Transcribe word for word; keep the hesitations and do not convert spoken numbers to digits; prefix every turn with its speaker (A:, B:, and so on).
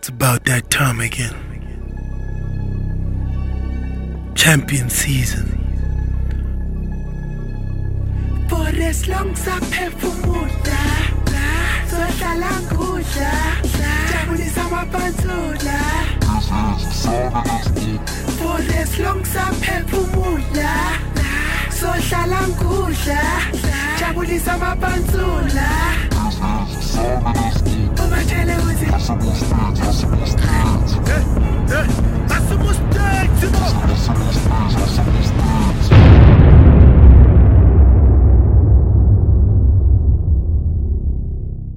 A: About that time again. Champion season.
B: For as long saphefumula sohlala ngudla jabulisa amabhansula. For as long saphefumula sohlala ngudla jabulisa amabhansula. Ubatshele ukuthi